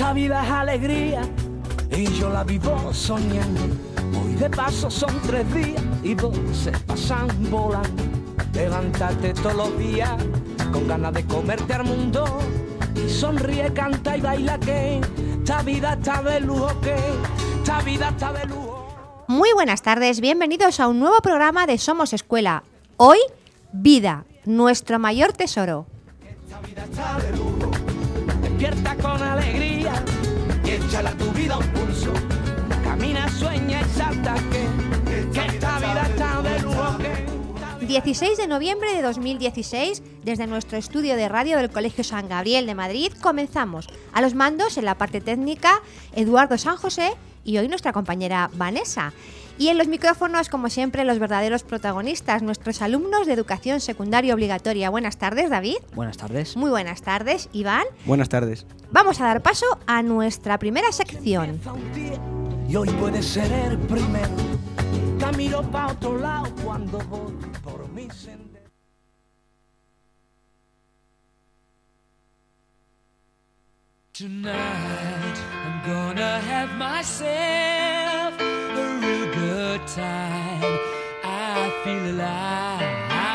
La vida es alegría y yo la vivo soñando. Hoy de paso son 3 días y 12 pasan volando. Levántate todos los días con ganas de comerte al mundo y sonríe, canta y baila que esta vida está de lujo, que esta vida está de lujo. Muy buenas tardes, bienvenidos a un nuevo programa de Somos Escuela. Hoy, vida, nuestro mayor tesoro. Esta vida está de lujo, despierta con alegría y échala a tu vida un pulso. Camina, sueña y salta que esta vida está de lujo, que 16 de noviembre de 2016, desde nuestro estudio de radio del Colegio San Gabriel de Madrid, comenzamos. A los mandos, en la parte técnica, Eduardo San José y hoy nuestra compañera Vanessa. Y en los micrófonos, como siempre, los verdaderos protagonistas, nuestros alumnos de educación secundaria obligatoria. Buenas tardes, David. Buenas tardes. Muy buenas tardes, Iván. Buenas tardes. Vamos a dar paso a nuestra primera sección. y hoy puede ser el primero. Camino pa' otro lado cuando voy por mi sendero. Tonight I'm gonna have myself a real good time. I feel alive.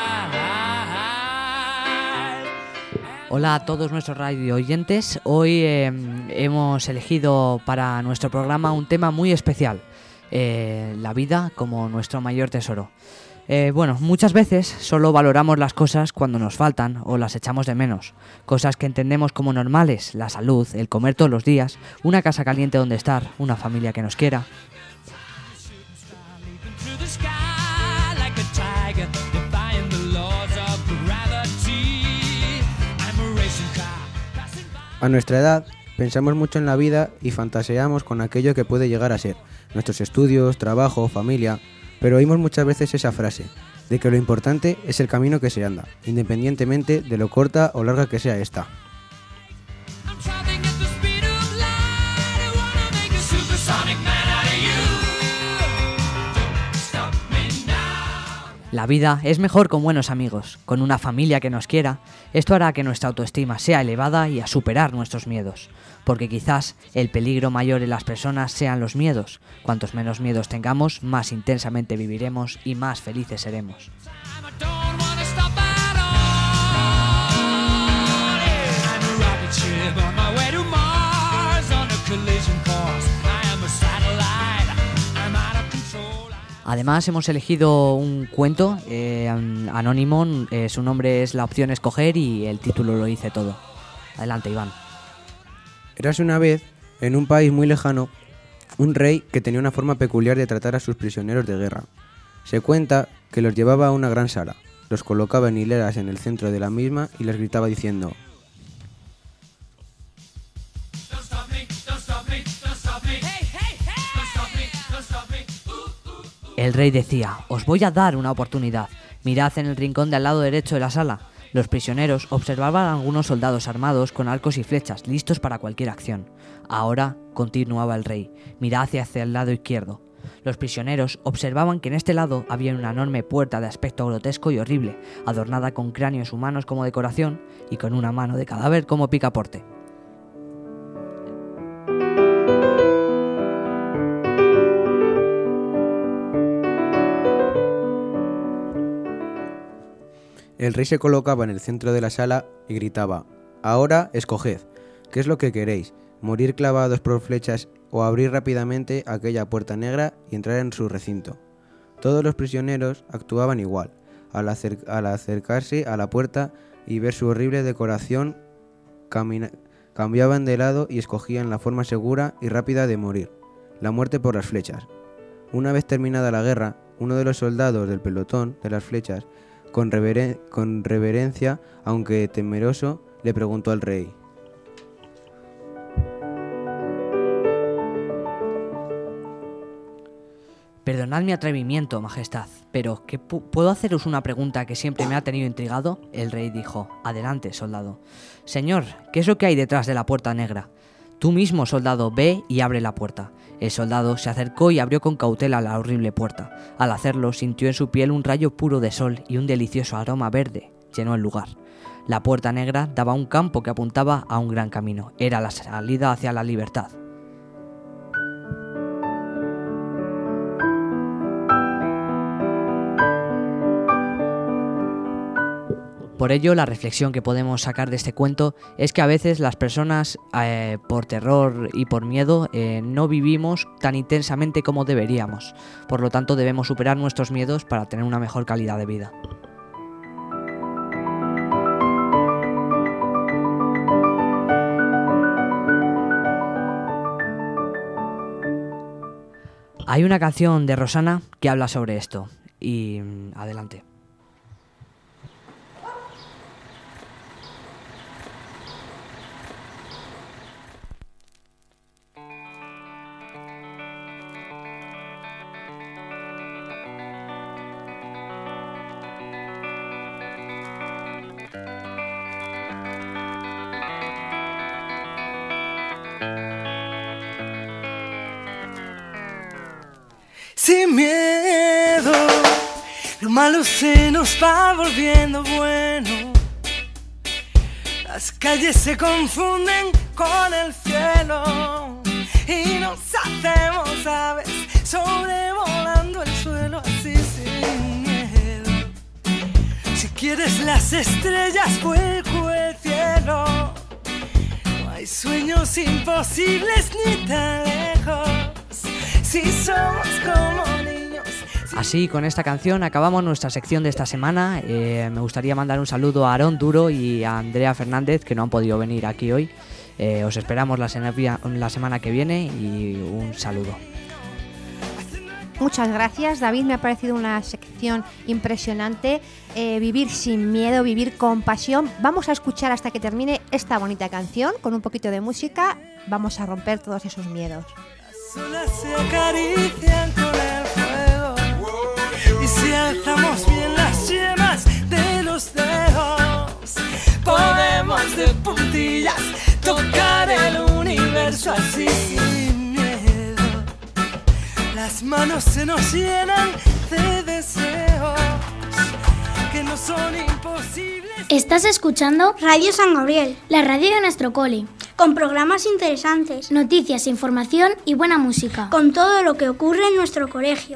Hola a todos nuestros radio oyentes. Hoy hemos elegido para nuestro programa un tema muy especial. La vida como nuestro mayor tesoro. Muchas veces solo valoramos las cosas cuando nos faltan o las echamos de menos. Cosas que entendemos como normales, la salud, el comer todos los días, una casa caliente donde estar, una familia que nos quiera. A nuestra edad, pensamos mucho en la vida y fantaseamos con aquello que puede llegar a ser, nuestros estudios, trabajo, familia, pero oímos muchas veces esa frase, de que lo importante es el camino que se anda, independientemente de lo corta o larga que sea esta. La vida es mejor con buenos amigos, con una familia que nos quiera. Esto hará que nuestra autoestima sea elevada y a superar nuestros miedos. Porque quizás el peligro mayor en las personas sean los miedos. Cuantos menos miedos tengamos, más intensamente viviremos y más felices seremos. Además hemos elegido un cuento anónimo, su nombre es La opción escoger y el título lo dice todo. Adelante, Iván. Érase una vez, en un país muy lejano, un rey que tenía una forma peculiar de tratar a sus prisioneros de guerra. Se cuenta que los llevaba a una gran sala, los colocaba en hileras en el centro de la misma y les gritaba diciendo: El rey decía: os voy a dar una oportunidad. Mirad en el rincón del lado derecho de la sala. Los prisioneros observaban a algunos soldados armados con arcos y flechas, listos para cualquier acción. Ahora, continuaba el rey, mirad hacia el lado izquierdo. Los prisioneros observaban que en este lado había una enorme puerta de aspecto grotesco y horrible, adornada con cráneos humanos como decoración y con una mano de cadáver como picaporte. El rey se colocaba en el centro de la sala y gritaba: ahora escoged, ¿qué es lo que queréis? ¿Morir clavados por flechas o abrir rápidamente aquella puerta negra y entrar en su recinto? Todos los prisioneros actuaban igual. Al acercarse a la puerta y ver su horrible decoración, cambiaban de lado y escogían la forma segura y rápida de morir, la muerte por las flechas. Una vez terminada la guerra, uno de los soldados del pelotón de las flechas, con reverencia, aunque temeroso, le preguntó al rey: Perdonad mi atrevimiento, majestad, pero ¿puedo haceros una pregunta que siempre me ha tenido intrigado? El rey dijo: adelante, soldado. Señor, ¿qué es lo que hay detrás de la puerta negra? Tú mismo, soldado, ve y abre la puerta. El soldado se acercó y abrió con cautela la horrible puerta. Al hacerlo, sintió en su piel un rayo puro de sol y un delicioso aroma verde, llenó el lugar. La puerta negra daba a un campo que apuntaba a un gran camino. Era la salida hacia la libertad. Por ello, la reflexión que podemos sacar de este cuento es que a veces las personas, por terror y por miedo, no vivimos tan intensamente como deberíamos. Por lo tanto, debemos superar nuestros miedos para tener una mejor calidad de vida. Hay una canción de Rosana que habla sobre esto. Y adelante. Sin miedo, lo malo se nos va volviendo bueno. Las calles se confunden con el cielo y nos hacemos aves sobrevolando el suelo así sin miedo. Si quieres las estrellas, vuelco el cielo. No hay sueños imposibles ni tan lejos. Si somos como niños. Así, con esta canción acabamos nuestra sección de esta semana. Me gustaría mandar un saludo a Aarón Duro y a Andrea Fernández, que no han podido venir aquí hoy. Os esperamos la semana que viene y un saludo. Muchas gracias, David. Me ha parecido una sección impresionante. Vivir sin miedo, vivir con pasión. Vamos a escuchar hasta que termine esta bonita canción. Con un poquito de música vamos a romper todos esos miedos. Las olas se acarician con el fuego y si alzamos bien las yemas de los dedos, podemos de puntillas tocar el universo así sin miedo. Las manos se nos llenan de deseos que no son imposibles. Estás escuchando Radio San Gabriel, la radio de nuestro cole, con programas interesantes, noticias, información y buena música, con todo lo que ocurre en nuestro colegio.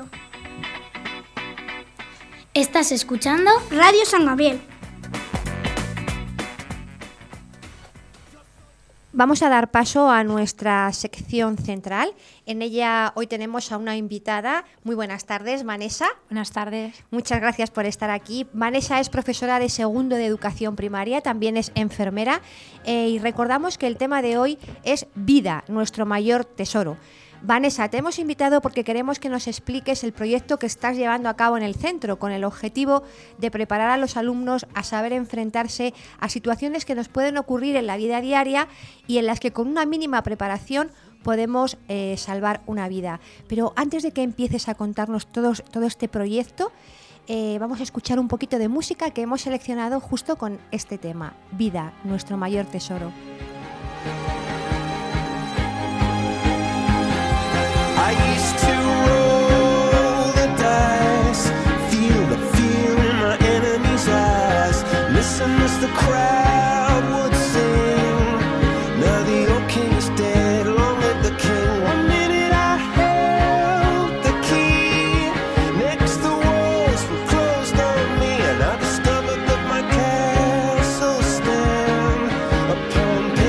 Estás escuchando Radio San Gabriel. Vamos a dar paso a nuestra sección central. En ella hoy tenemos a una invitada. Muy buenas tardes, Vanessa. Buenas tardes. Muchas gracias por estar aquí. Vanessa es profesora de segundo de educación primaria, también es enfermera y recordamos que el tema de hoy es vida, nuestro mayor tesoro. Vanessa, te hemos invitado porque queremos que nos expliques el proyecto que estás llevando a cabo en el centro con el objetivo de preparar a los alumnos a saber enfrentarse a situaciones que nos pueden ocurrir en la vida diaria y en las que con una mínima preparación podemos salvar una vida. Pero antes de que empieces a contarnos todo este proyecto, vamos a escuchar un poquito de música que hemos seleccionado justo con este tema, vida, nuestro mayor tesoro. I used to roll the dice, feel the fear in my enemy's eyes, listen as the crowd would sing. Now the old king is dead, long live the king. 1 minute I held the key, next the walls were closed on me, and I discovered that my castle stand upon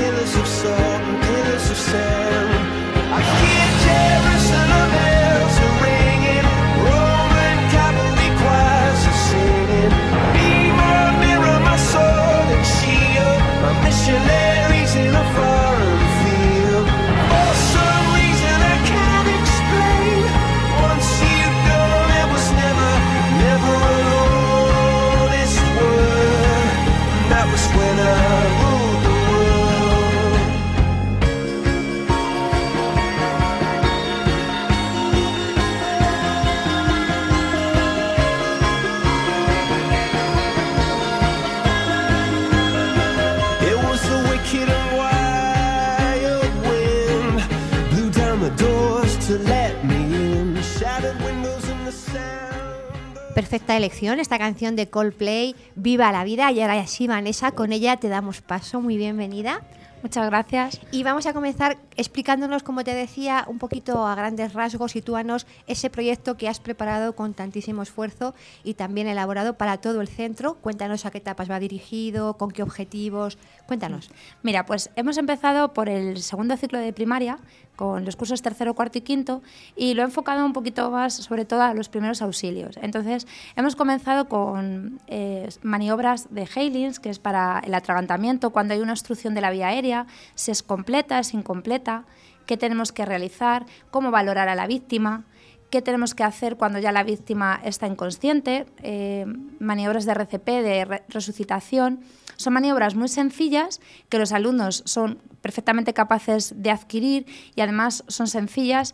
perfecta elección esta canción de Coldplay, Viva la vida. Y ahora sí, Vanessa, con ella te damos paso. Muy bienvenida. Muchas gracias. Y vamos a comenzar explicándonos, como te decía, un poquito a grandes rasgos, sitúanos ese proyecto que has preparado con tantísimo esfuerzo y también elaborado para todo el centro. Cuéntanos a qué etapas va dirigido, con qué objetivos. Cuéntanos. Mira, pues hemos empezado por el segundo ciclo de primaria, con los cursos tercero, cuarto y quinto, y lo he enfocado un poquito más, sobre todo, a los primeros auxilios. Entonces, hemos comenzado con maniobras de Heylings, que es para el atragantamiento, cuando hay una obstrucción de la vía aérea, si es completa, es incompleta, qué tenemos que realizar, cómo valorar a la víctima, qué tenemos que hacer cuando ya la víctima está inconsciente, maniobras de RCP, de resucitación. Son maniobras muy sencillas que los alumnos son perfectamente capaces de adquirir y además son sencillas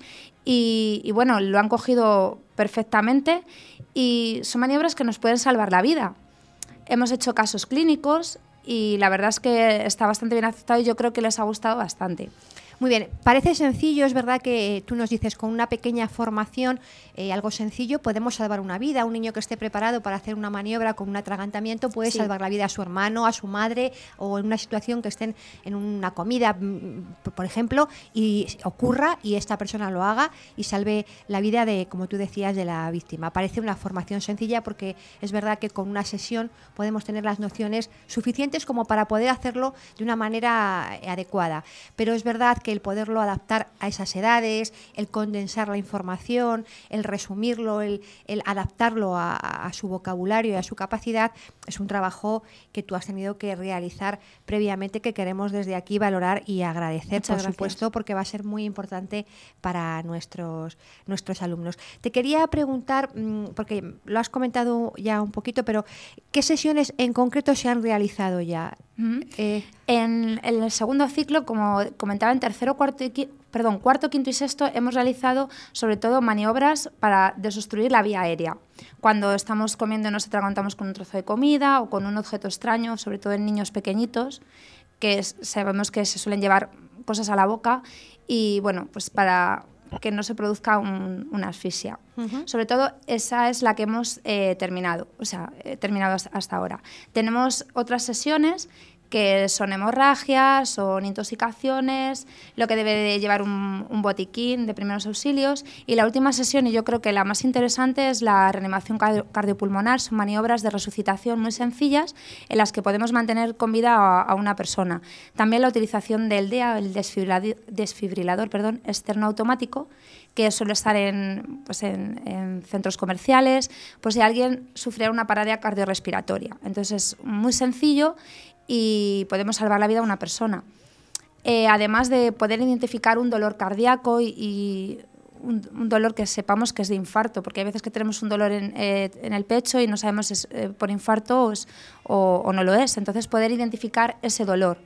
y bueno, lo han cogido perfectamente y son maniobras que nos pueden salvar la vida. Hemos hecho casos clínicos y la verdad es que está bastante bien aceptado y yo creo que les ha gustado bastante. Muy bien, parece sencillo, es verdad que tú nos dices con una pequeña formación, algo sencillo, podemos salvar una vida. Un niño que esté preparado para hacer una maniobra con un atragantamiento puede salvar la vida a su hermano, a su madre, o en una situación que estén en una comida, por ejemplo, y ocurra y esta persona lo haga y salve la vida de, como tú decías, de la víctima. Parece una formación sencilla porque es verdad que con una sesión podemos tener las nociones suficientes como para poder hacerlo de una manera adecuada. Pero es verdad que el poderlo adaptar a esas edades, el condensar la información, el resumirlo, el adaptarlo a su vocabulario y a su capacidad, es un trabajo que tú has tenido que realizar previamente, que queremos desde aquí valorar y agradecer, por supuesto, porque va a ser muy importante para nuestros alumnos. Te quería preguntar, porque lo has comentado ya un poquito, pero ¿qué sesiones en concreto se han realizado ya? En el segundo ciclo, como comentaba, en cuarto, quinto y sexto hemos realizado sobre todo maniobras para desobstruir la vía aérea. Cuando estamos comiendo y nos atragantamos con un trozo de comida o con un objeto extraño, sobre todo en niños pequeñitos, que sabemos que se suelen llevar cosas a la boca y bueno, pues para que no se produzca una asfixia. Sobre todo esa es la que hemos terminado hasta ahora. Tenemos otras sesiones que son hemorragias, son intoxicaciones, lo que debe de llevar un botiquín de primeros auxilios. Y la última sesión, y yo creo que la más interesante, es la reanimación cardiopulmonar. Son maniobras de resucitación muy sencillas en las que podemos mantener con vida a una persona. También la utilización del DEA, el desfibrilador externo automático, que suele estar en centros comerciales, pues si alguien sufriera una parada cardiorrespiratoria. Entonces es muy sencillo y podemos salvar la vida a una persona. Además de poder identificar un dolor cardíaco y un dolor que sepamos que es de infarto, porque hay veces que tenemos un dolor en el pecho y no sabemos si es por infarto o no lo es. Entonces poder identificar ese dolor.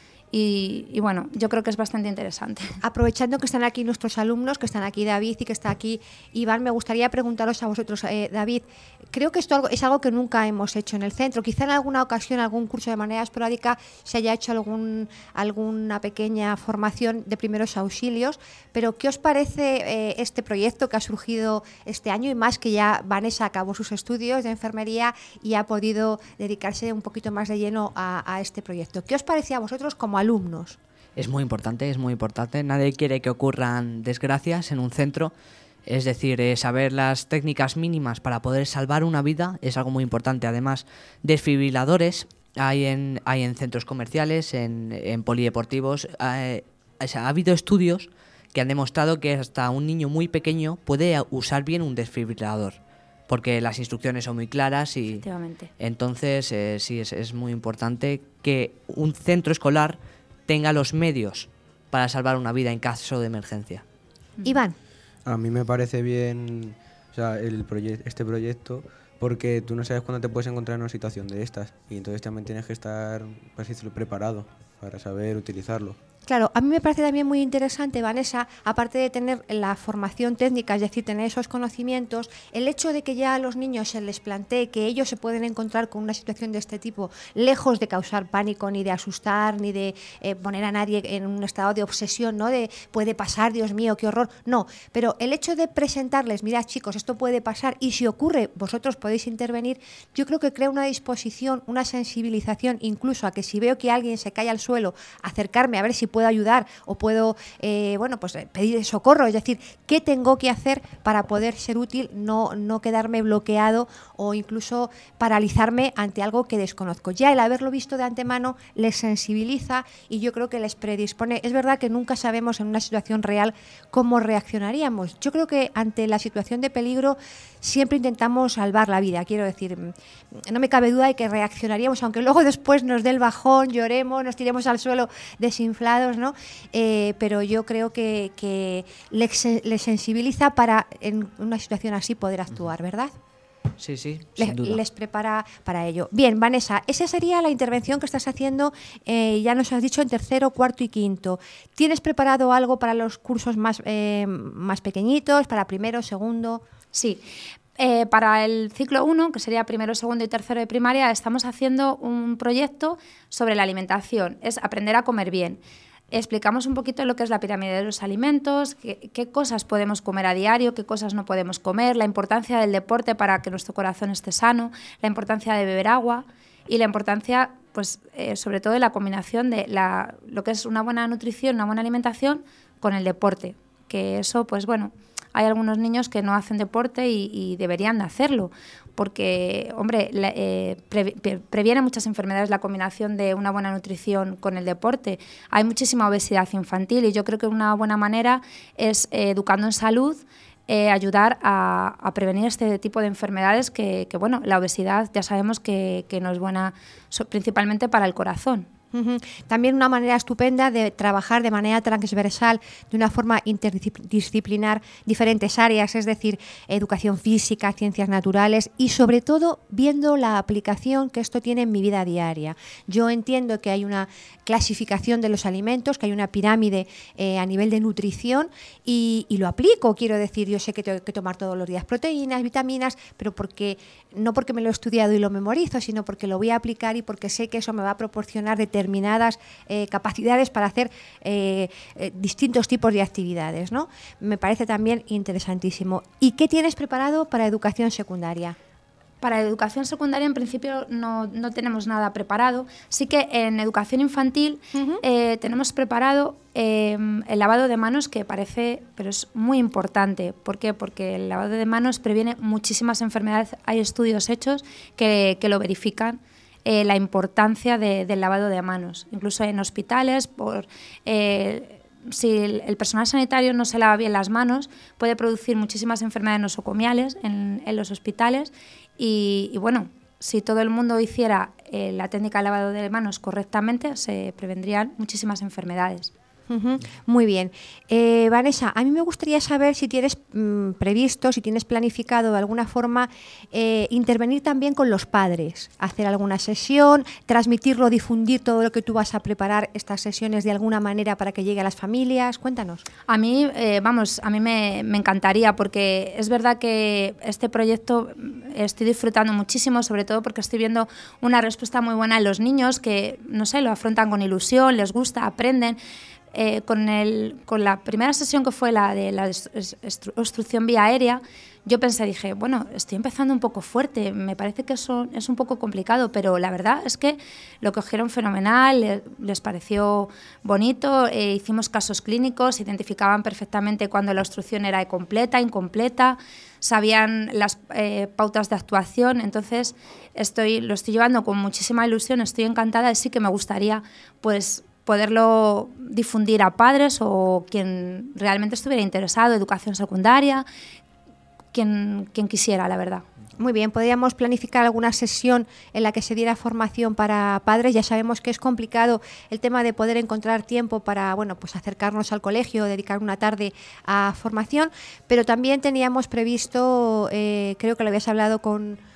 Y bueno, yo creo que es bastante interesante. Aprovechando que están aquí nuestros alumnos, que están aquí David y que está aquí Iván, me gustaría preguntaros a vosotros, David, creo que esto es algo que nunca hemos hecho en el centro. Quizá en alguna ocasión, algún curso de manera esporádica, se haya hecho alguna pequeña formación de primeros auxilios, pero ¿qué os parece este proyecto que ha surgido este año? Y más que ya Vanessa acabó sus estudios de enfermería y ha podido dedicarse un poquito más de lleno a este proyecto. ¿Qué os parecía a vosotros como alumnos? Es muy importante, es muy importante. Nadie quiere que ocurran desgracias en un centro. Es decir, saber las técnicas mínimas para poder salvar una vida es algo muy importante. Además, desfibriladores hay en centros comerciales, en polideportivos. Ha habido estudios que han demostrado que hasta un niño muy pequeño puede usar bien un desfibrilador, porque las instrucciones son muy claras y entonces sí es muy importante que un centro escolar tenga los medios para salvar una vida en caso de emergencia. Iván. A mí me parece bien, o sea, este proyecto, porque tú no sabes cuándo te puedes encontrar en una situación de estas y entonces también tienes que estar, pues, preparado para saber utilizarlo. Claro, a mí me parece también muy interesante, Vanessa, aparte de tener la formación técnica, es decir, tener esos conocimientos, el hecho de que ya a los niños se les plantee que ellos se pueden encontrar con una situación de este tipo, lejos de causar pánico, ni de asustar, ni de poner a nadie en un estado de obsesión, ¿no? De puede pasar, Dios mío, qué horror. No, pero el hecho de presentarles, mirad chicos, esto puede pasar y si ocurre, vosotros podéis intervenir, yo creo que crea una disposición, una sensibilización, incluso a que si veo que alguien se cae al suelo, acercarme a ver si puedo ayudar o puedo pedir socorro, es decir, qué tengo que hacer para poder ser útil, no quedarme bloqueado o incluso paralizarme ante algo que desconozco. Ya el haberlo visto de antemano les sensibiliza y yo creo que les predispone. Es verdad que nunca sabemos en una situación real cómo reaccionaríamos. Yo creo que ante la situación de peligro siempre intentamos salvar la vida, quiero decir, no me cabe duda de que reaccionaríamos, aunque luego después nos dé el bajón, lloremos, nos tiremos al suelo desinflados, ¿no? Pero yo creo que les sensibiliza para en una situación así poder actuar, ¿verdad? Sí, sin duda. Les prepara para ello. Bien, Vanessa, esa sería la intervención que estás haciendo, ya nos has dicho en tercero, cuarto y quinto. ¿Tienes preparado algo para los cursos más pequeñitos, para primero, segundo? Sí. Para el ciclo 1, que sería primero, segundo y tercero de primaria, estamos haciendo un proyecto sobre la alimentación, es aprender a comer bien. Explicamos un poquito lo que es la pirámide de los alimentos, qué cosas podemos comer a diario, qué cosas no podemos comer, la importancia del deporte para que nuestro corazón esté sano, la importancia de beber agua y la importancia, pues, sobre todo de la combinación de lo que es una buena nutrición, una buena alimentación con el deporte, que eso, pues bueno, hay algunos niños que no hacen deporte y deberían de hacerlo, porque, hombre, previene muchas enfermedades la combinación de una buena nutrición con el deporte. Hay muchísima obesidad infantil y yo creo que una buena manera es, educando en salud, ayudar a prevenir este tipo de enfermedades que, bueno, la obesidad ya sabemos que no es buena principalmente para el corazón. También una manera estupenda de trabajar de manera transversal, de una forma interdisciplinar, diferentes áreas, es decir, educación física, ciencias naturales y sobre todo viendo la aplicación que esto tiene en mi vida diaria. Yo entiendo que hay una clasificación de los alimentos, que hay una pirámide a nivel de nutrición y lo aplico, quiero decir, yo sé que tengo que tomar todos los días proteínas, vitaminas, pero no porque me lo he estudiado y lo memorizo, sino porque lo voy a aplicar y porque sé que eso me va a proporcionar determinadas capacidades para hacer distintos tipos de actividades, ¿no? Me parece también interesantísimo. ¿Y qué tienes preparado para educación secundaria? Para educación secundaria, en principio, no tenemos nada preparado. Sí que en educación infantil tenemos preparado el lavado de manos, que parece, pero es muy importante. ¿Por qué? Porque el lavado de manos previene muchísimas enfermedades. Hay estudios hechos que lo verifican. La importancia del lavado de manos, incluso en hospitales, si el personal sanitario no se lava bien las manos, puede producir muchísimas enfermedades nosocomiales en los hospitales y bueno, si todo el mundo hiciera la técnica de lavado de manos correctamente, se prevendrían muchísimas enfermedades. Muy bien. Vanessa, a mí me gustaría saber si tienes previsto, si tienes planificado de alguna forma intervenir también con los padres, hacer alguna sesión, transmitirlo, difundir todo lo que tú vas a preparar, estas sesiones de alguna manera para que llegue a las familias. Cuéntanos. A mí, me encantaría, porque es verdad que este proyecto estoy disfrutando muchísimo, sobre todo porque estoy viendo una respuesta muy buena en los niños que, no sé, lo afrontan con ilusión, les gusta, aprenden. Con la primera sesión, que fue la de la obstrucción vía aérea, yo dije, bueno, estoy empezando un poco fuerte, me parece que eso es un poco complicado, pero la verdad es que lo cogieron fenomenal, les pareció bonito, hicimos casos clínicos, identificaban perfectamente cuando la obstrucción era completa, incompleta, sabían las pautas de actuación, entonces lo estoy llevando con muchísima ilusión, estoy encantada y sí que me gustaría, pues, poderlo difundir a padres o quien realmente estuviera interesado, educación secundaria, quien quisiera, la verdad. Muy bien, podríamos planificar alguna sesión en la que se diera formación para padres. Ya sabemos que es complicado el tema de poder encontrar tiempo para, bueno, pues acercarnos al colegio, dedicar una tarde a formación, pero también teníamos previsto, creo que lo habías hablado con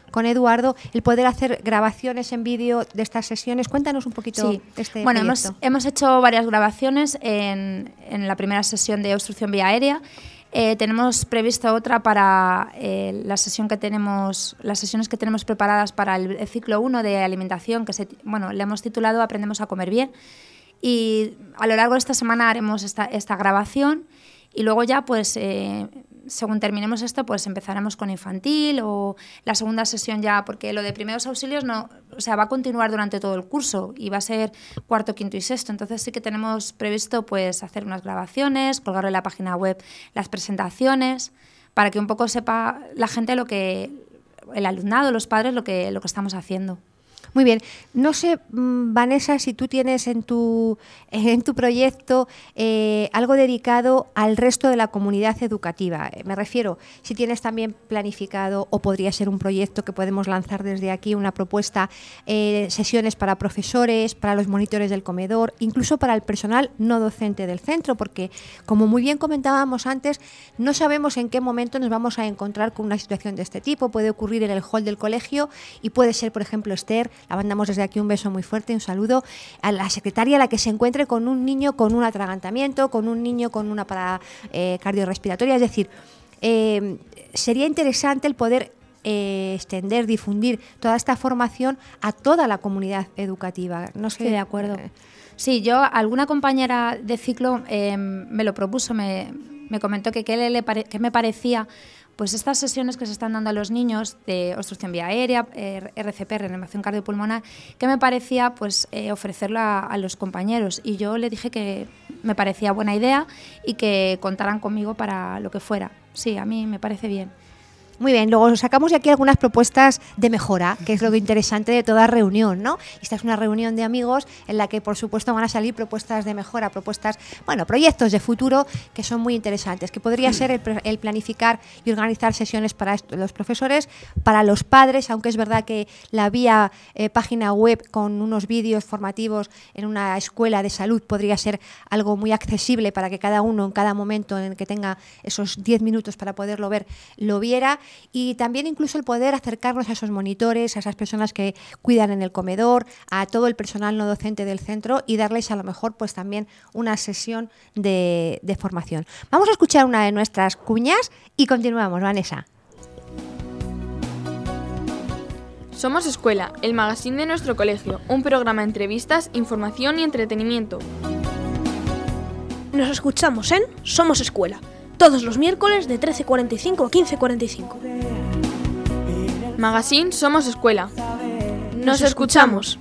con Eduardo, el poder hacer grabaciones en vídeo de estas sesiones. Cuéntanos un poquito Sí. de este Bueno, proyecto. hemos hecho varias grabaciones en la primera sesión de obstrucción vía aérea. Tenemos previsto otra para las sesiones que tenemos preparadas para el ciclo 1 de alimentación, que le hemos titulado Aprendemos a comer bien. Y a lo largo de esta semana haremos esta grabación y luego ya, pues, según terminemos esto, pues empezaremos con infantil o la segunda sesión ya, porque lo de primeros auxilios va a continuar durante todo el curso y va a ser cuarto, quinto y sexto. Entonces sí que tenemos previsto, pues, hacer unas grabaciones, colgar en la página web las presentaciones, para que un poco sepa la gente el alumnado, los padres, lo que estamos haciendo. Muy bien. No sé, Vanessa, si tú tienes en tu proyecto algo dedicado al resto de la comunidad educativa. Me refiero, si tienes también planificado, o podría ser un proyecto que podemos lanzar desde aquí, una propuesta, sesiones para profesores, para los monitores del comedor, incluso para el personal no docente del centro, porque, como muy bien comentábamos antes, no sabemos en qué momento nos vamos a encontrar con una situación de este tipo. Puede ocurrir en el hall del colegio y puede ser, por ejemplo, Esther. La mandamos desde aquí un beso muy fuerte, un saludo a la secretaria, a la que se encuentre con un niño con un atragantamiento, con un niño con una parada cardiorrespiratoria. Es decir, sería interesante el poder extender, difundir toda esta formación a toda la comunidad educativa. No sé. Sí, de acuerdo. Sí, alguna compañera de ciclo me lo propuso, me comentó que me parecía, pues, estas sesiones que se están dando a los niños de obstrucción vía aérea, RCP, reanimación cardiopulmonar, que me parecía, pues, ofrecerlo a los compañeros. Y yo le dije que me parecía buena idea y que contaran conmigo para lo que fuera. Sí, a mí me parece bien. Muy bien, luego sacamos de aquí algunas propuestas de mejora, que es lo interesante de toda reunión, ¿no? Esta es una reunión de amigos en la que, por supuesto, van a salir propuestas de mejora, proyectos de futuro que son muy interesantes, que podría ser el planificar y organizar sesiones para los profesores, para los padres, aunque es verdad que la vía página web con unos vídeos formativos en una escuela de salud podría ser algo muy accesible para que cada uno en cada momento en el que tenga esos 10 minutos para poderlo ver, lo viera. Y también incluso el poder acercarnos a esos monitores, a esas personas que cuidan en el comedor, a todo el personal no docente del centro y darles a lo mejor, pues, también una sesión de formación. Vamos a escuchar una de nuestras cuñas y continuamos, Vanessa. Somos Escuela, el magazine de nuestro colegio, un programa de entrevistas, información y entretenimiento. Nos escuchamos en Somos Escuela, todos los miércoles de 13:45 a 15:45. Magazine Somos Escuela. Nos escuchamos.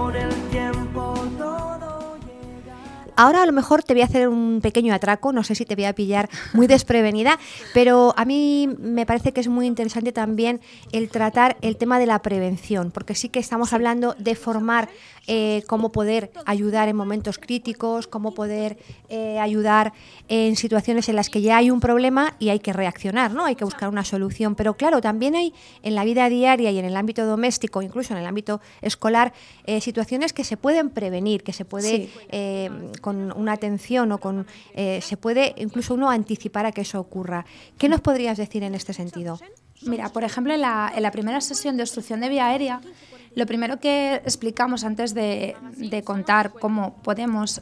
Ahora a lo mejor te voy a hacer un pequeño atraco, no sé si te voy a pillar muy desprevenida, pero a mí me parece que es muy interesante también el tratar el tema de la prevención, porque sí que estamos hablando de formar cómo poder ayudar en momentos críticos, cómo poder ayudar en situaciones en las que ya hay un problema y hay que reaccionar, ¿no? Hay que buscar una solución. Pero claro, también hay en la vida diaria y en el ámbito doméstico, incluso en el ámbito escolar, situaciones que se pueden prevenir, que se puede, con una atención o con se puede incluso uno anticipar a que eso ocurra. ¿Qué nos podrías decir en este sentido? Mira, por ejemplo, en la primera sesión de obstrucción de vía aérea, lo primero que explicamos antes de contar cómo podemos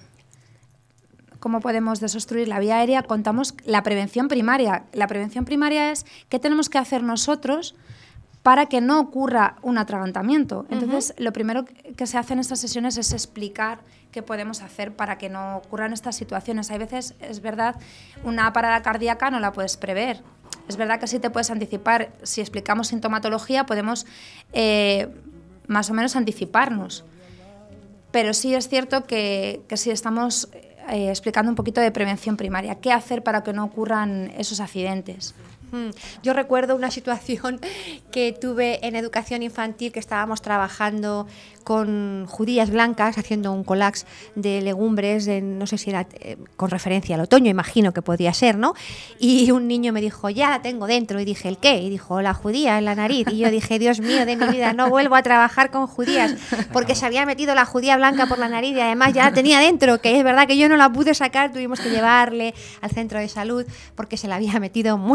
desobstruir la vía aérea, contamos la prevención primaria. La prevención primaria es qué tenemos que hacer nosotros para que no ocurra un atragantamiento. Entonces, lo primero que se hace en estas sesiones es explicar qué podemos hacer para que no ocurran estas situaciones. Hay veces, es verdad, una parada cardíaca no la puedes prever. Es verdad que sí te puedes anticipar. Si explicamos sintomatología, podemos más o menos anticiparnos. Pero sí es cierto que sí estamos explicando un poquito de prevención primaria. ¿Qué hacer para que no ocurran esos accidentes? Yo recuerdo una situación que tuve en educación infantil, que estábamos trabajando con judías blancas haciendo un collage de legumbres, no sé si era con referencia al otoño, imagino que podía ser, ¿no? Y un niño me dijo, ya la tengo dentro, y dije, ¿el qué? Y dijo, la judía en la nariz. Y yo dije, Dios mío de mi vida, no vuelvo a trabajar con judías, porque se había metido la judía blanca por la nariz y además ya la tenía dentro, que es verdad que yo no la pude sacar, tuvimos que llevarle al centro de salud porque se la había metido muy adentro.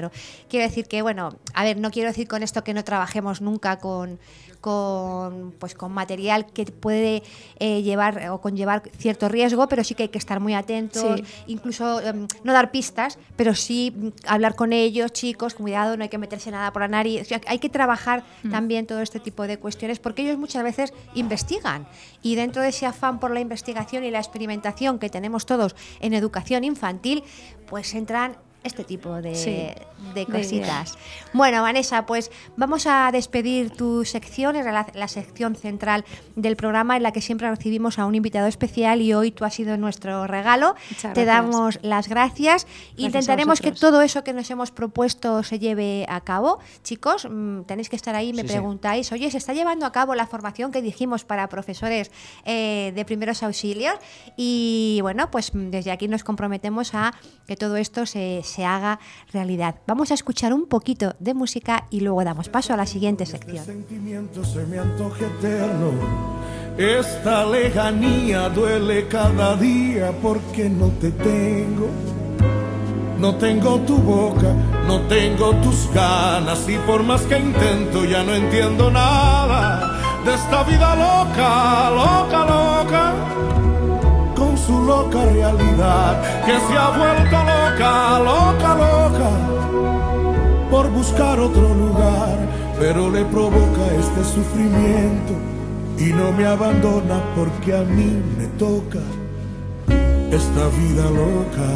Claro. Quiero decir que, bueno, a ver, no quiero decir con esto que no trabajemos nunca con material que puede llevar o conllevar cierto riesgo, pero sí que hay que estar muy atentos, incluso no dar pistas, pero sí hablar con ellos, chicos, cuidado, no hay que meterse nada por la nariz. O sea, hay que trabajar también todo este tipo de cuestiones, porque ellos muchas veces investigan, y dentro de ese afán por la investigación y la experimentación que tenemos todos en educación infantil, pues entran este tipo de cositas. Bueno, Vanessa, pues vamos a despedir tu sección, es la sección central del programa en la que siempre recibimos a un invitado especial, y hoy tú has sido nuestro regalo. Te damos las gracias. Intentaremos que todo eso que nos hemos propuesto se lleve a cabo. Chicos, tenéis que estar ahí, me preguntáis, oye, ¿se está llevando a cabo la formación que dijimos para profesores de primeros auxilios? Y bueno, pues desde aquí nos comprometemos a que todo esto se haga realidad. Vamos a escuchar un poquito de música y luego damos paso a la siguiente sección. Este sentimiento se me antoja eterno. Esta lejanía duele cada día porque no te tengo. No tengo tu boca, no tengo tus ganas, y por más que intento ya no entiendo nada de esta vida loca, loca, loca, con su loca realidad, que se ha vuelto loca, loca, loca, por buscar otro lugar, pero le provoca este sufrimiento y no me abandona porque a mí me toca esta vida loca,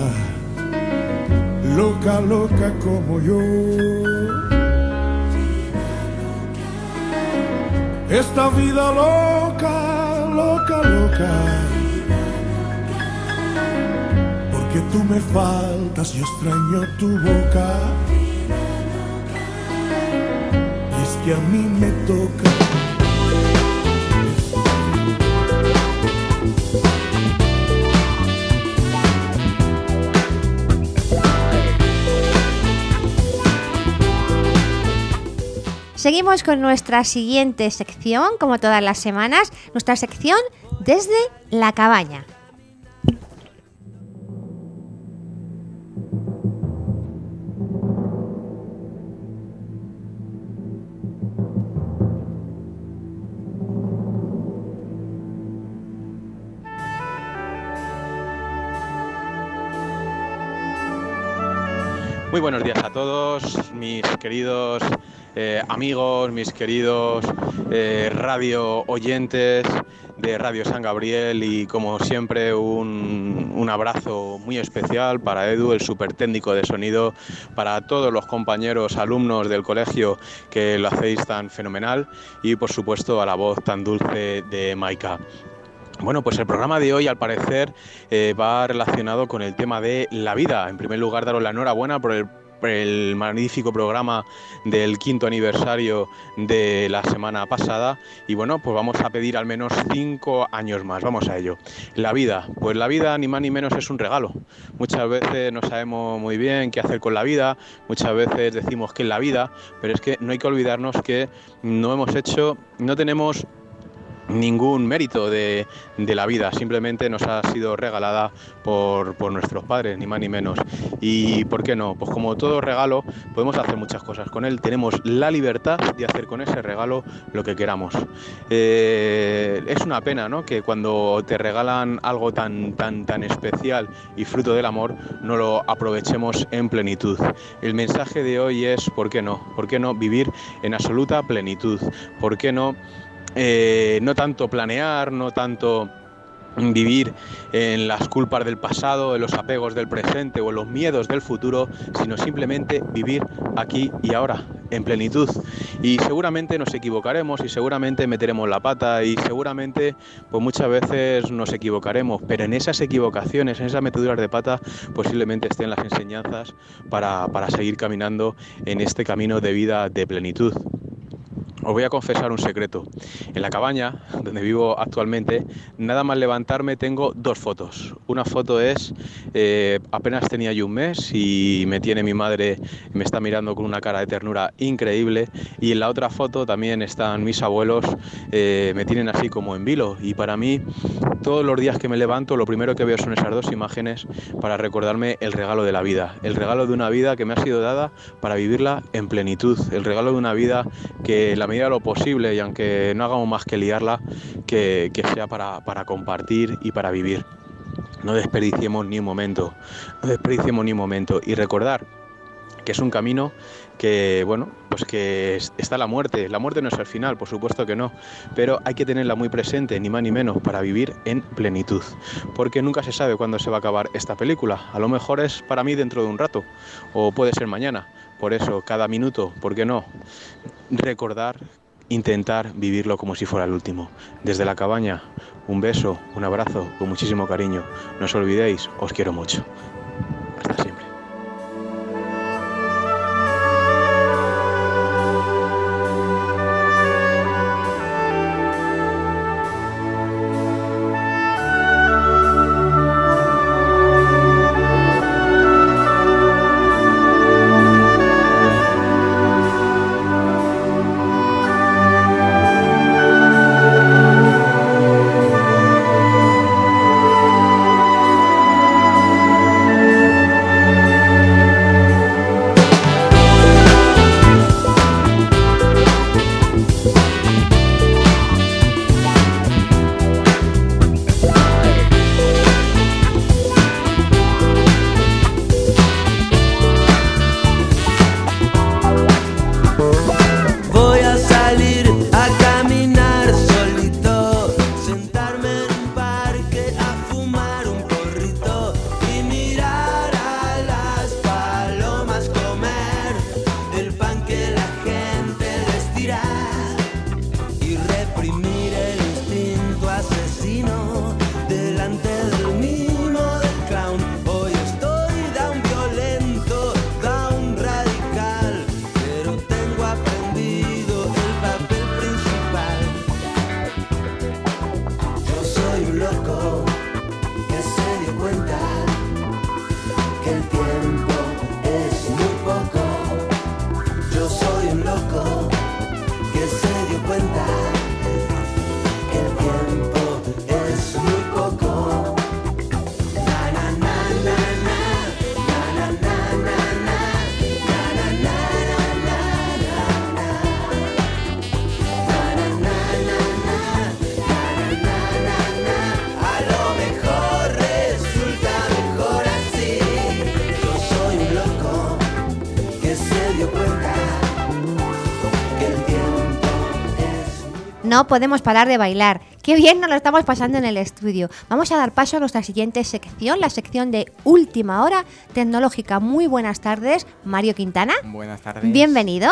loca, loca como yo. Esta vida loca, loca, loca, porque tú me faltas, yo extraño tu boca, y es que a mí me toca. Seguimos con nuestra siguiente sección, como todas las semanas, nuestra sección Desde la Cabaña. Muy buenos días a todos, mis queridos amigos, mis queridos radio oyentes de Radio San Gabriel, y como siempre un abrazo muy especial para Edu, el súper técnico de sonido, para todos los compañeros, alumnos del colegio que lo hacéis tan fenomenal, y por supuesto a la voz tan dulce de Maika. Bueno, pues el programa de hoy, al parecer, va relacionado con el tema de la vida. En primer lugar, daros la enhorabuena por el magnífico programa del 5º aniversario de la semana pasada, y bueno, pues vamos a pedir al menos 5 años más. Vamos a ello. La vida, pues la vida ni más ni menos es un regalo. Muchas veces no sabemos muy bien qué hacer con la vida, muchas veces decimos que es la vida, pero es que no hay que olvidarnos que no tenemos ningún mérito de la vida, simplemente nos ha sido regalada por nuestros padres, ni más ni menos. Y ¿por qué no? Pues como todo regalo, podemos hacer muchas cosas con él, tenemos la libertad de hacer con ese regalo lo que queramos. Es una pena, ¿no?, que cuando te regalan algo tan especial y fruto del amor, no lo aprovechemos en plenitud. El mensaje de hoy es ¿por qué no? ¿Por qué no vivir en absoluta plenitud? ¿Por qué no no tanto planear, no tanto vivir en las culpas del pasado, en los apegos del presente o en los miedos del futuro, sino simplemente vivir aquí y ahora, en plenitud? Y seguramente nos equivocaremos, y seguramente meteremos la pata, y seguramente pues muchas veces nos equivocaremos, pero en esas equivocaciones, en esas meteduras de pata, posiblemente estén las enseñanzas para seguir caminando en este camino de vida de plenitud. Os voy a confesar un secreto. En la cabaña donde vivo actualmente, nada más levantarme tengo 2 fotos. Una foto es, apenas tenía yo un mes y me tiene mi madre, me está mirando con una cara de ternura increíble, y en la otra foto también están mis abuelos, me tienen así como en vilo, y para mí Todos los días que me levanto, lo primero que veo son esas dos imágenes para recordarme el regalo de la vida, el regalo de una vida que me ha sido dada para vivirla en plenitud, el regalo de una vida que en la medida de lo posible, y aunque no hagamos más que liarla, que sea para compartir y para vivir. No desperdiciemos ni un momento, y recordar que es un camino que, bueno, pues que está la muerte no es el final, por supuesto que no, pero hay que tenerla muy presente, ni más ni menos, para vivir en plenitud, porque nunca se sabe cuándo se va a acabar esta película. A lo mejor es para mí dentro de un rato, o puede ser mañana. Por eso, cada minuto, ¿por qué no? Recordar, intentar vivirlo como si fuera el último. Desde la cabaña, un beso, un abrazo, con muchísimo cariño. No os olvidéis, os quiero mucho. Hasta siempre. No podemos parar de bailar. Qué bien nos lo estamos pasando en el estudio. Vamos a dar paso a nuestra siguiente sección, la sección de Última Hora Tecnológica. Muy buenas tardes, Mario Quintana. Buenas tardes. Bienvenido.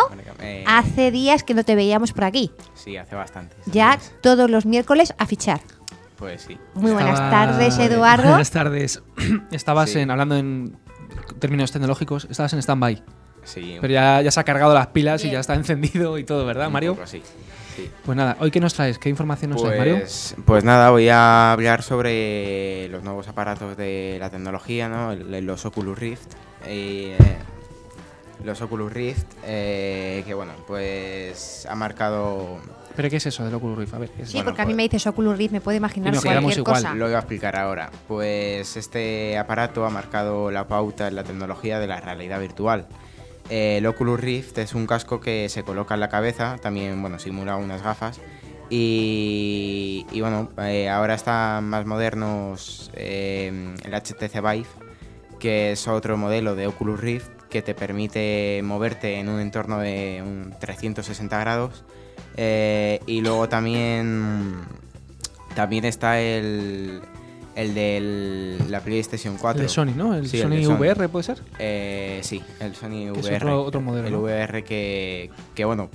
Hace días que no te veíamos por aquí. Sí, hace bastante. Ya todos los miércoles a fichar. Pues sí. Muy buenas tardes, Eduardo. Buenas tardes. Estabas hablando en términos tecnológicos, estabas en stand-by. Sí. Pero ya se ha cargado las pilas y ya está encendido y todo, ¿verdad, Mario? Sí. Pues nada, ¿hoy qué nos traes? ¿Qué información nos traes, Mario? Pues nada, voy a hablar sobre los nuevos aparatos de la tecnología, ¿no? Los Oculus Rift. Los Oculus Rift, que bueno, pues ha marcado... ¿Pero qué es eso del Oculus Rift? A ver, ¿qué es? Sí, porque a mí me dices Oculus Rift, me puede imaginar cualquier cosa. Lo voy a explicar ahora. Pues este aparato ha marcado la pauta en la tecnología de la realidad virtual. El Oculus Rift es un casco que se coloca en la cabeza, también bueno, simula unas gafas y bueno, ahora están más modernos el HTC Vive, que es otro modelo de Oculus Rift que te permite moverte en un entorno de un 360 grados y luego también está el de la PlayStation 4. El de Sony, ¿no? El sí, Sony el de VR, ¿puede ser? Sí, el Sony que VR. Es otro modelo, el ¿no? VR que bueno,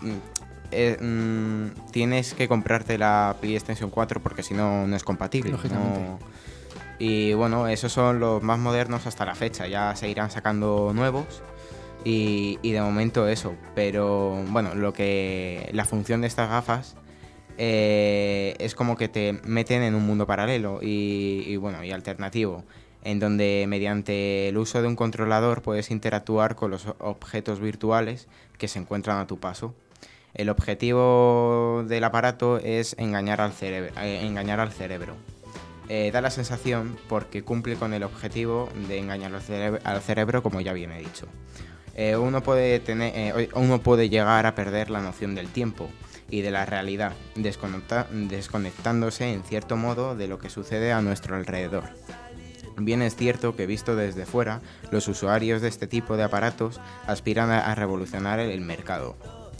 tienes que comprarte la PlayStation 4 porque si no, no es compatible. Lógicamente. No. Y bueno, esos son los más modernos hasta la fecha. Ya se irán sacando nuevos y de momento eso. Pero bueno, la función de estas gafas es como que te meten en un mundo paralelo y bueno, y alternativo, en donde mediante el uso de un controlador puedes interactuar con los objetos virtuales que se encuentran a tu paso. El objetivo del aparato es engañar al cerebro. Da la sensación porque cumple con el objetivo de engañar al cerebro, como ya bien he dicho. Uno puede llegar a perder la noción del tiempo y de la realidad, desconectándose en cierto modo de lo que sucede a nuestro alrededor. Bien es cierto que visto desde fuera, los usuarios de este tipo de aparatos aspiran a revolucionar el mercado.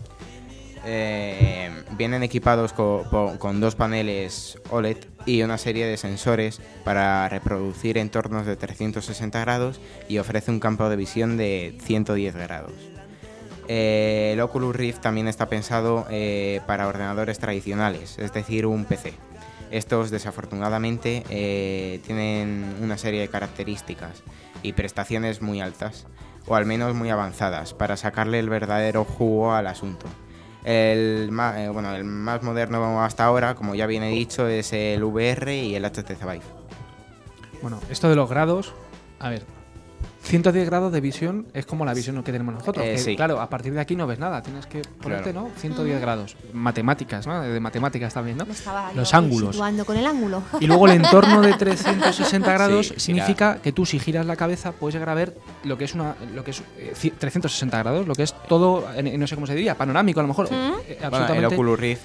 Vienen equipados con 2 paneles OLED y una serie de sensores para reproducir entornos de 360 grados y ofrece un campo de visión de 110 grados. El Oculus Rift también está pensado para ordenadores tradicionales, es decir, un PC. Estos, desafortunadamente, tienen una serie de características y prestaciones muy altas, o al menos muy avanzadas, para sacarle el verdadero jugo al asunto. El más moderno hasta ahora, como ya bien he dicho, es el VR y el HTC Vive. Bueno, esto de los grados, a ver, 110 grados de visión es como la visión que tenemos nosotros. Que, sí. Claro, a partir de aquí no ves nada, tienes que ponerte, Claro. ¿no? 110 grados. Matemáticas, ¿no? De matemáticas también, ¿no? Me estaba Los yo ángulos. situando con el ángulo. Y luego el entorno de 360 grados Sí, significa que tú, si giras la cabeza, puedes llegar a ver lo que es 360 grados, lo que es todo, no sé cómo se diría, panorámico a lo mejor. Bueno, Absolutamente. el Oculus Rift,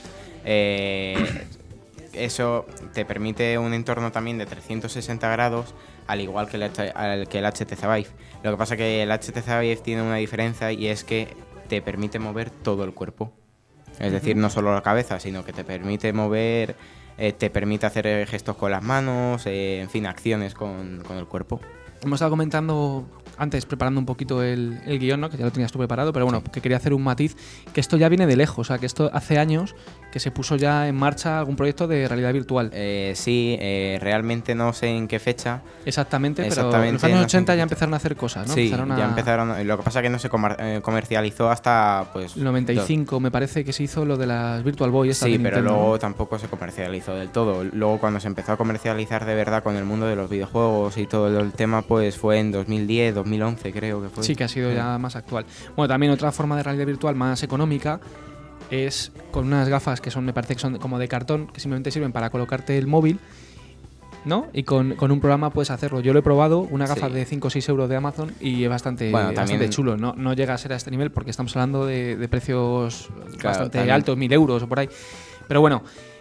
eso te permite un entorno también de 360 grados, al igual que el HTC Vive. Lo que pasa es que el HTC Vive tiene una diferencia y es que te permite mover todo el cuerpo. Es decir, no solo la cabeza, sino que te permite mover, te permite hacer gestos con las manos, en fin, acciones con el cuerpo. Hemos estado comentando antes, preparando un poquito el guión, ¿no? Que ya lo tenías tú preparado, pero bueno, que quería hacer un matiz, que esto ya viene de lejos, o sea, que esto hace años que se puso ya en marcha algún proyecto de realidad virtual. Sí, realmente no sé en qué fecha. Exactamente, pero en los años 80 ya empezaron a hacer cosas, ¿no? Sí, ya empezaron. Lo que pasa es que no se comercializó hasta pues el 95, me parece que se hizo lo de las Virtual Boy. Sí, pero luego tampoco se comercializó del todo. Luego cuando se empezó a comercializar de verdad con el mundo de los videojuegos y todo el tema, pues fue en 2010, 2011 creo que fue. Sí, que ha sido ya más actual. Bueno, también otra forma de realidad virtual más económica es con unas gafas que me parece que son como de cartón, que simplemente sirven para colocarte el móvil, ¿no? Y con un programa puedes hacerlo. Yo lo he probado, una gafa de 5 o 6 euros de Amazon, y es bastante chulo. No llega a ser a este nivel porque estamos hablando de precios bastante altos, 1.000 euros o por ahí. Pero bueno,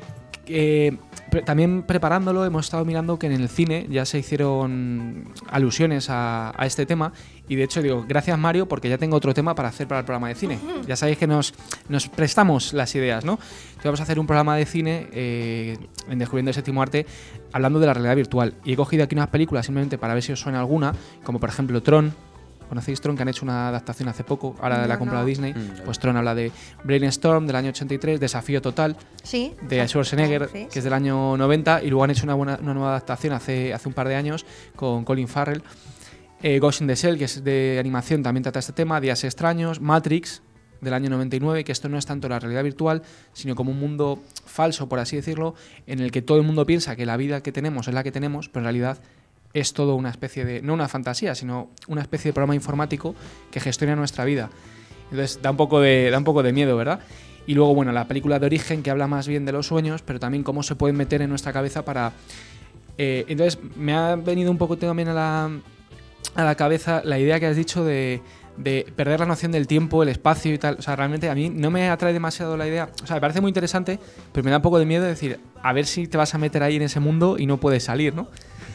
también preparándolo hemos estado mirando que en el cine ya se hicieron alusiones a este tema, y de hecho digo, gracias Mario, porque ya tengo otro tema para hacer para el programa de cine. Ya sabéis que nos prestamos las ideas, ¿no? Que vamos a hacer un programa de cine en Descubriendo el Séptimo Arte, hablando de la realidad virtual, y he cogido aquí unas películas simplemente para ver si os suena alguna, como por ejemplo Tron. ¿Conocéis Tron? Que han hecho una adaptación hace poco, ahora la ha comprado Disney. Pues Tron habla de Brainstorm del año 83, Desafío Total de Schwarzenegger, que es del año 90, y luego han hecho una nueva adaptación hace un par de años con Colin Farrell. Ghost in the Shell, que es de animación, también trata este tema. Días extraños. Matrix, del año 99, que esto no es tanto la realidad virtual, sino como un mundo falso, por así decirlo, en el que todo el mundo piensa que la vida que tenemos es la que tenemos, pero en realidad es todo una especie de, no una fantasía, sino una especie de programa informático que gestiona nuestra vida. Entonces da un poco de miedo, ¿verdad? Y luego, bueno, la película de Origen, que habla más bien de los sueños, pero también cómo se pueden meter en nuestra cabeza para... entonces me ha venido un poco también a la cabeza la idea que has dicho de perder la noción del tiempo, el espacio y tal. O sea, realmente a mí no me atrae demasiado la idea. O sea, me parece muy interesante, pero me da un poco de miedo de decir, a ver si te vas a meter ahí en ese mundo y no puedes salir, ¿no?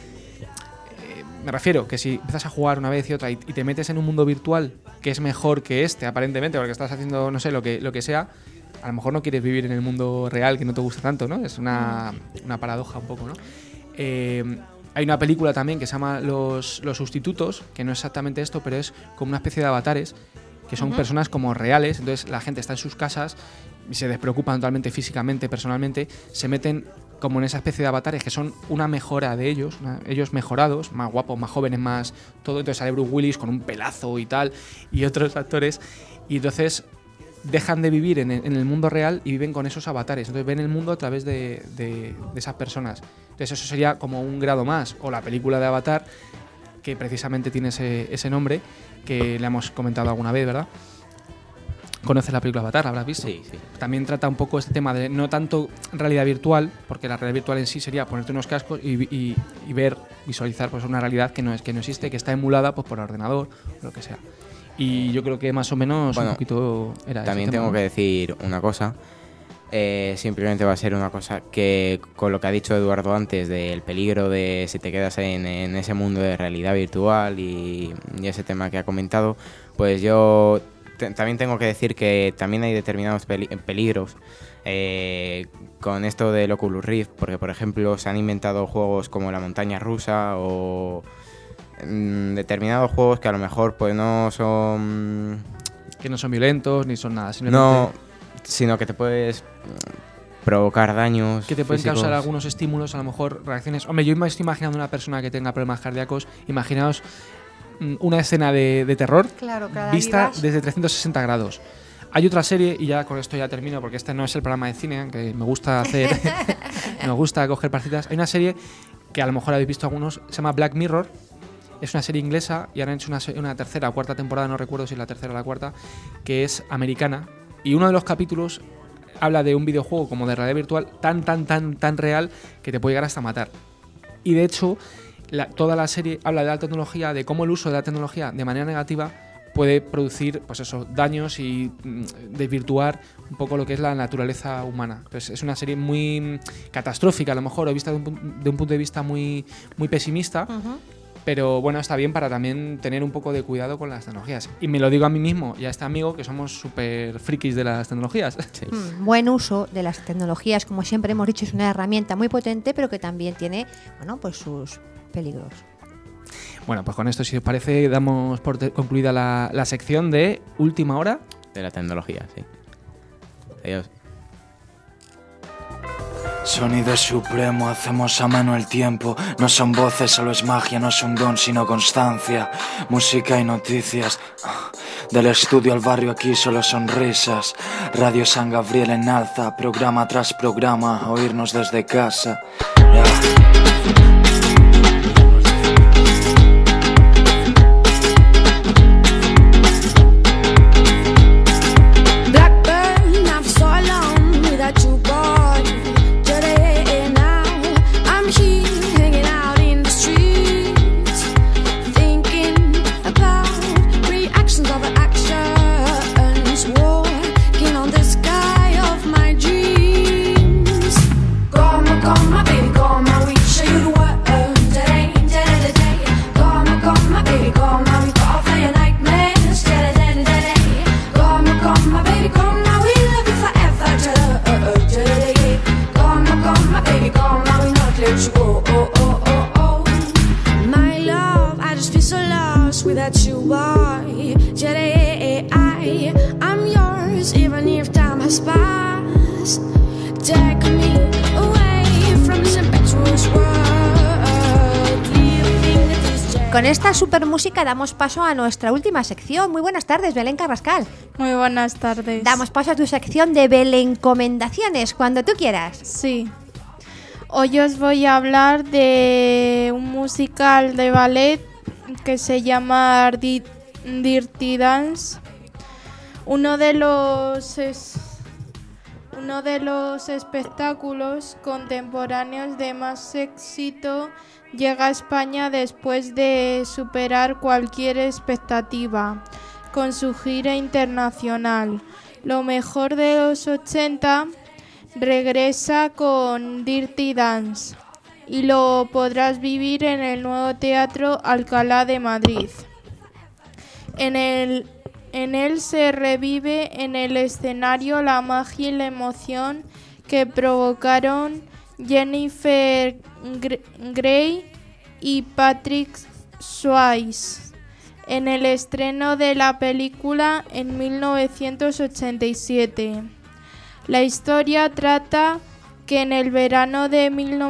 Me refiero que si empiezas a jugar una vez y otra y te metes en un mundo virtual que es mejor que este, aparentemente, porque estás haciendo, no sé, lo que sea, a lo mejor no quieres vivir en el mundo real que no te gusta tanto, ¿no? Es una paradoja un poco, ¿no? Hay una película también que se llama Los Sustitutos, que no es exactamente esto, pero es como una especie de avatares, que son personas como reales. Entonces la gente está en sus casas y se despreocupan totalmente físicamente, personalmente, se meten como en esa especie de avatares que son una mejora de ellos, ellos mejorados, más guapos, más jóvenes, más todo. Entonces sale Bruce Willis con un pelazo y tal, y otros actores, y entonces dejan de vivir en el mundo real y viven con esos avatares. Entonces ven el mundo a través de esas personas. Entonces eso sería como un grado más. O la película de Avatar, que precisamente tiene ese nombre, que le hemos comentado alguna vez, ¿verdad? Conoces la película Avatar, habrás visto. Sí, sí. También trata un poco este tema de no tanto realidad virtual, porque la realidad virtual en sí sería ponerte unos cascos y visualizar pues una realidad que no existe, que está emulada pues por ordenador o lo que sea. Y yo creo que más o menos un poquito era también ese tema, tengo ¿no? que decir una cosa. Simplemente va a ser una cosa que, con lo que ha dicho Eduardo antes, del peligro de si te quedas en ese mundo de realidad virtual y ese tema que ha comentado, pues yo también tengo que decir que también hay determinados peligros con esto del Oculus Rift, porque por ejemplo se han inventado juegos como la montaña rusa o determinados juegos que a lo mejor pues no son... Que no son violentos ni son nada, simplemente... No, sino que te puedes provocar daños que te pueden físicos. causar algunos estímulos, a lo mejor reacciones. Hombre, yo me estoy imaginando una persona que tenga problemas cardíacos. Imaginaos una escena de terror vista desde 360 grados. Hay otra serie, y ya con esto ya termino, porque este no es el programa de cine, aunque me gusta hacer, me gusta coger partidas. Hay una serie que a lo mejor habéis visto algunos, se llama Black Mirror. Es una serie inglesa y han hecho una tercera o cuarta temporada, no recuerdo si es la tercera o la cuarta, que es americana. Y uno de los capítulos habla de un videojuego como de realidad virtual tan real que te puede llegar hasta matar. Y de hecho, toda la serie habla de la tecnología, de cómo el uso de la tecnología de manera negativa puede producir pues eso, daños y desvirtuar un poco lo que es la naturaleza humana. Pues es una serie muy catastrófica, a lo mejor, o vista de un punto de vista muy pesimista. Pero bueno, está bien para también tener un poco de cuidado con las tecnologías. Y me lo digo a mí mismo y a este amigo, que somos súper frikis de las tecnologías. Sí. Buen uso de las tecnologías, como siempre hemos dicho, es una herramienta muy potente, pero que también tiene, bueno, pues sus peligros. Bueno, pues con esto, si os parece, damos por concluida la sección de Última Hora. De la tecnología, sí. Adiós. Sonido supremo, hacemos ameno el tiempo. No son voces, solo es magia, no es un don, sino constancia. Música y noticias. Del estudio al barrio aquí solo sonrisas. Radio San Gabriel en alza, programa tras programa, oírnos desde casa. Blackburn, I've so long without you, boy. Today now, I'm here hanging out in the streets, thinking about reactions of actions, walking on the sky of my dreams. Come, baby, come, we show you the world today, today. Come, baby, come, we fall for your nightmares today. Come, baby, come, we love you forever today. Come, baby, come, we not let you go. My love, I just feel so lost without you, boy. Today, I'm yours, even if time has passed. Take me away from this impetuous world, living this day. Con esta super música damos paso a nuestra última sección. Muy buenas tardes, Belén Carrascal. Muy buenas tardes. Damos paso a tu sección de Belencomendaciones, cuando tú quieras. Sí. Hoy os voy a hablar de un musical de ballet que se llama Dirty Dance. Uno de los espectáculos contemporáneos de más éxito llega a España después de superar cualquier expectativa con su gira internacional. Lo mejor de los 80 regresa con Dirty Dance y lo podrás vivir en el nuevo Teatro Alcalá de Madrid. En él se revive en el escenario la magia y la emoción que provocaron Jennifer Grey y Patrick Swayze en el estreno de la película en 1987. La historia trata que en el verano de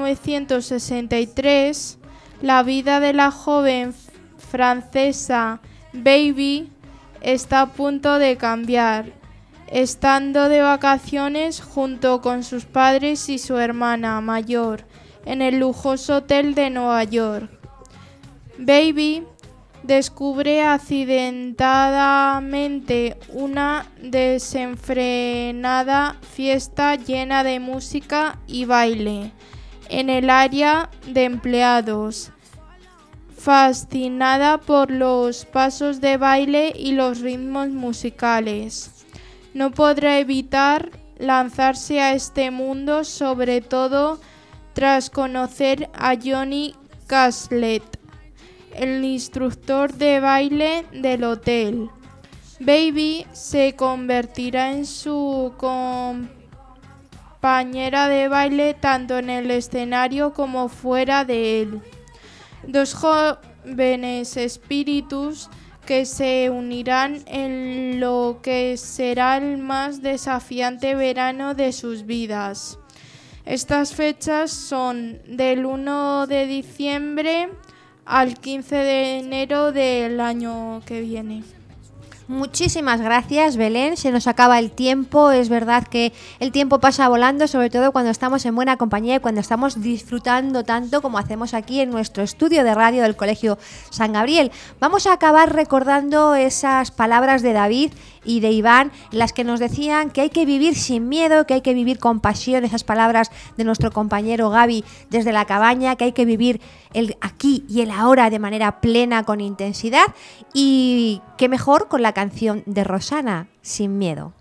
1963 la vida de la joven francesa Baby está a punto de cambiar, estando de vacaciones junto con sus padres y su hermana mayor en el lujoso hotel de Nueva York. Baby descubre accidentadamente una desenfrenada fiesta llena de música y baile en el área de empleados. Fascinada por los pasos de baile y los ritmos musicales, no podrá evitar lanzarse a este mundo, sobre todo tras conocer a Johnny Caslett, el instructor de baile del hotel. Baby se convertirá en su compañera de baile tanto en el escenario como fuera de él. Dos jóvenes espíritus que se unirán en lo que será el más desafiante verano de sus vidas. Estas fechas son del 1 de diciembre al 15 de enero del año que viene. Muchísimas gracias, Belén. Se nos acaba el tiempo. Es verdad que el tiempo pasa volando, sobre todo cuando estamos en buena compañía y cuando estamos disfrutando tanto como hacemos aquí en nuestro estudio de radio del Colegio San Gabriel. Vamos a acabar recordando esas palabras de David y de Iván, las que nos decían que hay que vivir sin miedo, que hay que vivir con pasión, esas palabras de nuestro compañero Gaby desde la cabaña, que hay que vivir el aquí y el ahora de manera plena, con intensidad, y qué mejor con la canción de Rosana, Sin Miedo.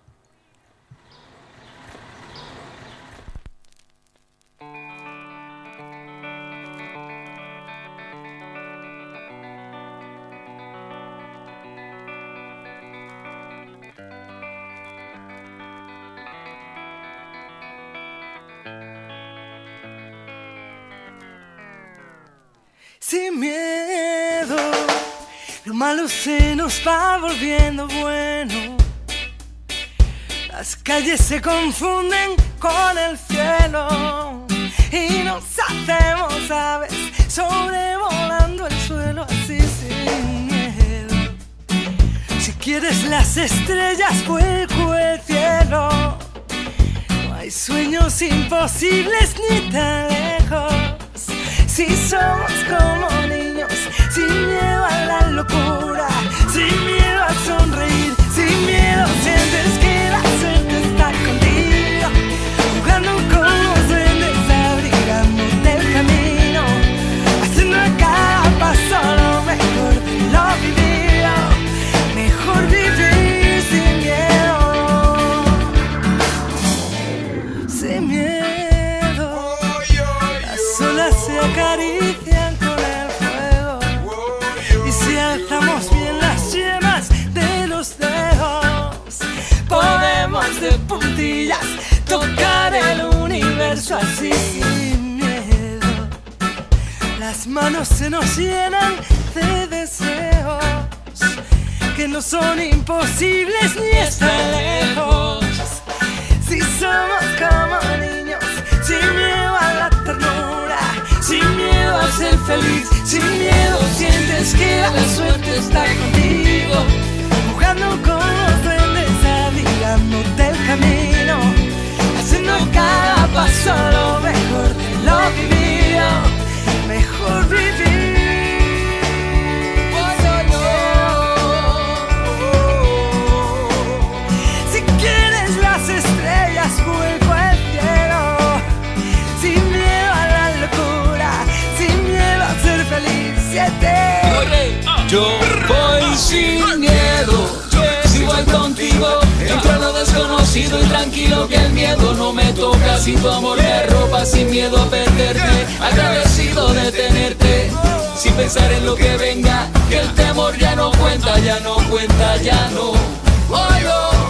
Sin miedo, lo malo se nos va volviendo bueno. Las calles se confunden con el cielo y nos hacemos aves sobrevolando el suelo así sin miedo. Si quieres las estrellas, vuelco el cielo. No hay sueños imposibles ni tan lejos. Si somos como niños, sin miedo a la locura, sin miedo a sonreír, sin miedo sientes que la suerte está contigo, jugando con los duendes, abrigándote el camino, haciendo a cada paso lo mejor de lo vivido, mejor vivir sin miedo, sin miedo. Se acarician con el fuego y si alzamos bien las yemas de los dedos, podemos de puntillas tocar el universo así sin miedo. Las manos se nos llenan de deseos que no son imposibles ni están lejos. Si somos como niños, sin miedo a la ternura, sin miedo a ser feliz, sin miedo sientes que la suerte está contigo, jugando con los duendes, abrigándote el camino, haciendo cada paso lo mejor de lo vivido, mejor vivir. Si quieres las estrellas, vuelco al cielo, sin miedo a la locura, sin miedo a ser feliz, siete. Yo voy sin miedo, si voy contigo, entro a lo desconocido y tranquilo que el miedo no me toca. Si tu amor me arropa, sin miedo a perderte, agradecido de tenerte, sin pensar en lo que venga, que el temor ya no cuenta, ya no cuenta, ya no. Oh, yo.